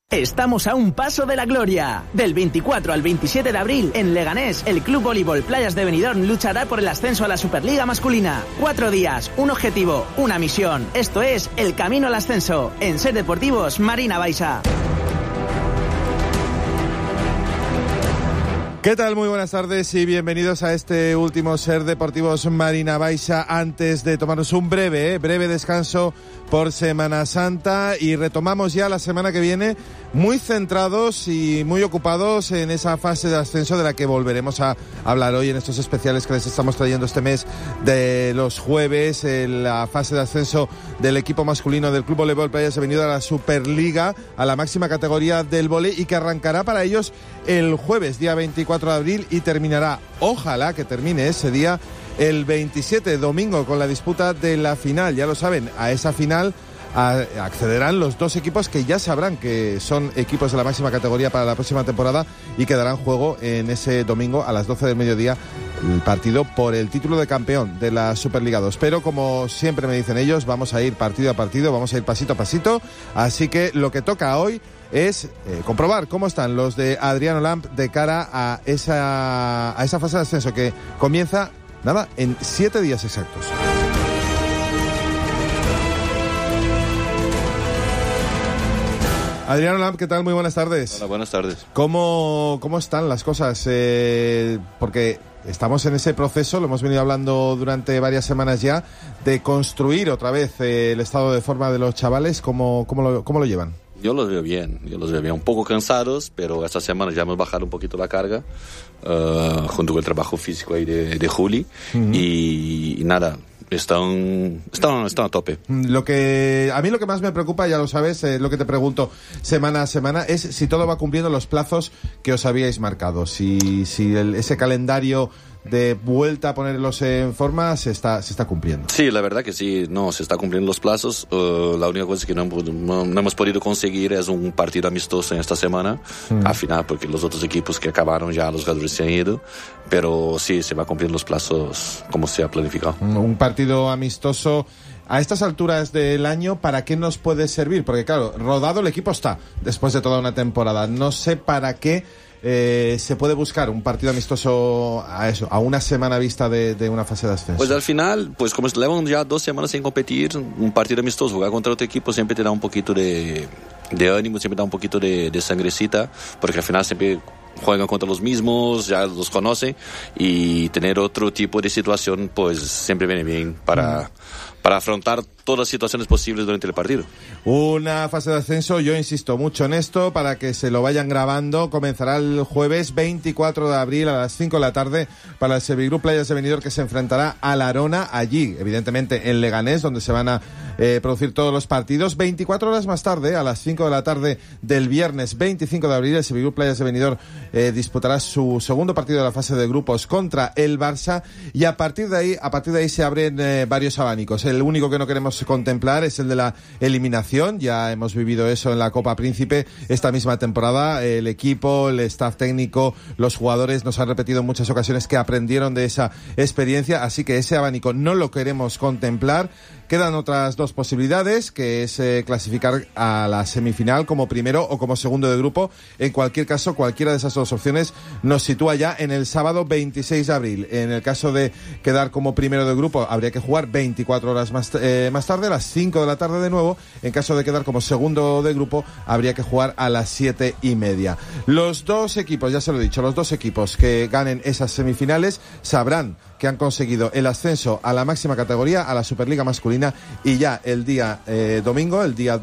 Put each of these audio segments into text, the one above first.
Estamos a un paso de la gloria. Del 24 al 27 de abril, en Leganés, el Club Voleibol Playas de Benidorm luchará por el ascenso a la Superliga masculina. 4 días, un objetivo, una misión. Esto es el camino al ascenso. En Ser Deportivos, Marina Baixa. ¿Qué tal? Muy buenas tardes y bienvenidos a este último Ser Deportivos Marina Baixa antes de tomarnos un breve descanso por Semana Santa y retomamos ya la semana que viene muy centrados y muy ocupados en esa fase de ascenso de la que volveremos a hablar hoy en estos especiales que les estamos trayendo este mes de los jueves, en la fase de ascenso del equipo masculino del Club Voleibol Playas de Benidorm a la Superliga, a la máxima categoría del vóley y que arrancará para ellos el jueves, día 24 de abril y terminará, ojalá que termine ese día, el 27, domingo, con la disputa de la final. Ya lo saben, a esa final accederán los dos equipos que ya sabrán que son equipos de la máxima categoría para la próxima temporada y que darán juego en ese domingo a las 12 del mediodía el partido por el título de campeón de la Superliga 2. Pero como siempre me dicen ellos, vamos a ir partido a partido, vamos a ir pasito a pasito, así que lo que toca hoy es comprobar cómo están los de Adriano Lamp de cara a esa fase de ascenso que comienza, nada, en 7 días exactos. Adriano Lamp, ¿qué tal? Muy buenas tardes. Hola, buenas tardes. ¿Cómo están las cosas? Porque estamos en ese proceso, lo hemos venido hablando durante varias semanas ya, de construir otra vez el estado de forma de los chavales. ¿Cómo lo llevan? Yo los veo bien, un poco cansados, pero esta semana ya hemos bajado un poquito la carga, junto con el trabajo físico ahí de Juli, y nada, están a tope. A mí lo que más me preocupa, ya lo sabes, lo que te pregunto semana a semana, es si todo va cumpliendo los plazos que os habíais marcado, si ese calendario de vuelta a ponerlos en forma se está cumpliendo. Sí, la verdad que sí, no, se está cumpliendo los plazos. La única cosa que no hemos podido conseguir es un partido amistoso en esta semana, al final, porque los otros equipos que acabaron ya, los jugadores se han ido, pero sí, se va a cumplir los plazos como se ha planificado. Un partido amistoso a estas alturas del año, ¿para qué nos puede servir? Porque claro, rodado el equipo está, después de toda una temporada. No sé para qué se puede buscar un partido amistoso a una semana vista de una fase de ascenso. Pues al final, pues como llevan ya 2 semanas sin competir, un partido amistoso, jugar contra otro equipo siempre te da un poquito de ánimo, siempre da un poquito de sangrecita, porque al final siempre juegan contra los mismos, ya los conocen, y tener otro tipo de situación pues siempre viene bien para afrontar todas las situaciones posibles durante el partido. Una fase de ascenso, yo insisto mucho en esto, para que se lo vayan grabando. Comenzará el jueves 24 de abril a las 5 de la tarde para el Servigroup Playas de Benidorm, que se enfrentará a la Arona, allí, evidentemente en Leganés, donde se van a producir todos los partidos. 24 horas más tarde, a las 5 de la tarde del viernes 25 de abril, el Servigroup Playas de Benidorm disputará su segundo partido de la fase de grupos contra el Barça, y a partir de ahí se abren varios abanicos. El único que no queremos contemplar es el de la eliminación. Ya hemos vivido eso en la Copa Príncipe esta misma temporada. El equipo, el staff técnico, los jugadores nos han repetido en muchas ocasiones que aprendieron de esa experiencia, así que ese abanico no lo queremos contemplar. Quedan otras 2 posibilidades, que es clasificar a la semifinal como primero o como segundo de grupo. En cualquier caso, cualquiera de esas 2 opciones nos sitúa ya en el sábado 26 de abril. En el caso de quedar como primero de grupo, habría que jugar 24 horas más tarde, a las 5 de la tarde de nuevo. En caso de quedar como segundo de grupo, habría que jugar a las 7:30. Los 2 equipos, ya se lo he dicho, los 2 equipos que ganen esas semifinales sabrán que han conseguido el ascenso a la máxima categoría, a la Superliga masculina, y ya el día domingo, el día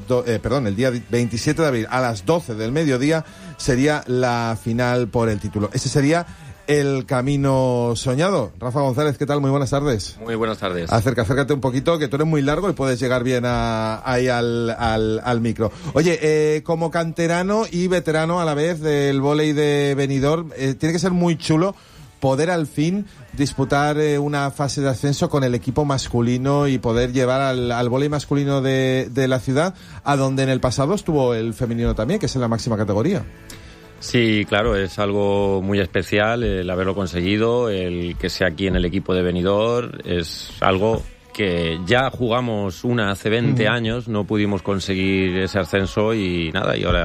27 de abril a las 12 del mediodía sería la final por el título. Ese sería el camino soñado. Rafa González, ¿qué tal? Muy buenas tardes. Muy buenas tardes. Acércate un poquito, que tú eres muy largo y puedes llegar bien ahí al micro. Oye, como canterano y veterano a la vez del vóley de Benidorm, tiene que ser muy chulo poder al fin disputar una fase de ascenso con el equipo masculino y poder llevar al vóley masculino de la ciudad, a donde en el pasado estuvo el femenino también, que es en la máxima categoría. Sí, claro, es algo muy especial el haberlo conseguido, el que sea aquí en el equipo de Benidorm, es algo que ya jugamos hace 20 años, no pudimos conseguir ese ascenso y nada, y ahora